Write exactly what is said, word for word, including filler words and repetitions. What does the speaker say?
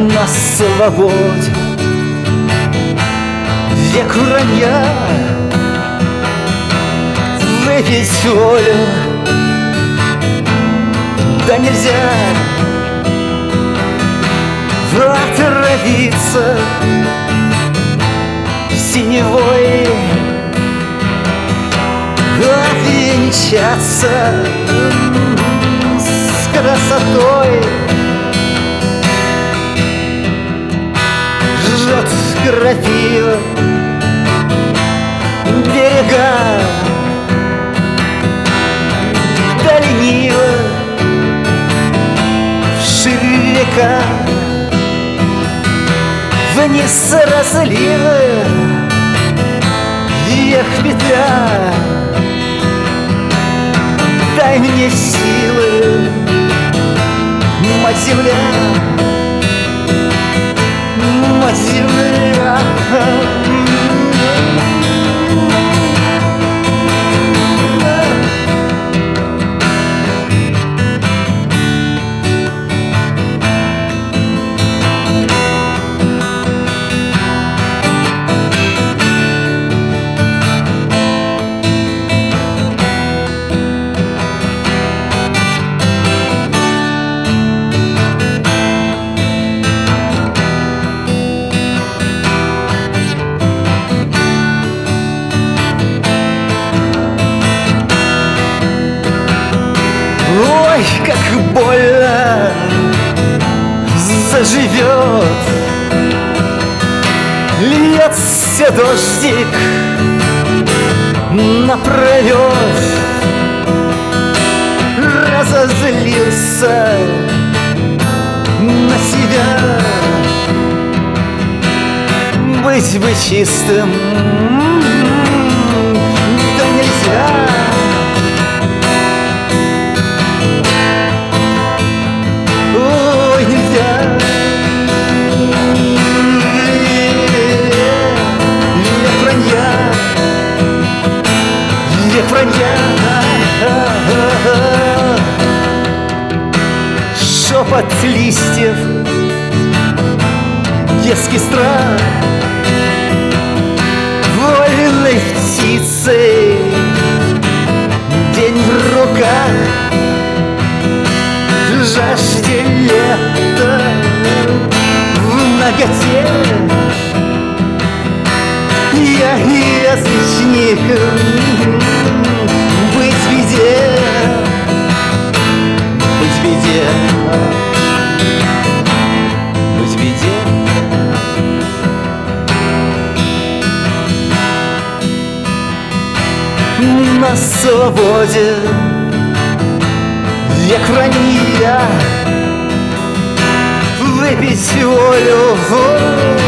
на свободе. Век вранья, выпить волю, да нельзя отравиться синевой, обвенчаться с красотой. Жжет крапива берега, да лениво вширь река. Вниз разлива, вверх петля. Дай мне силы, мать земля, мать земля. Ой, как больно заживет, льется дождик напролет. Разозлился на себя. Быть бы чистым, да нельзя. Шепот листьев, детский страх, вольной птицей день в руках, жажде лета в наготе. Я язычник, быть в беде, быть в беде, быть в беде. На свободе век вранья, выпить волю.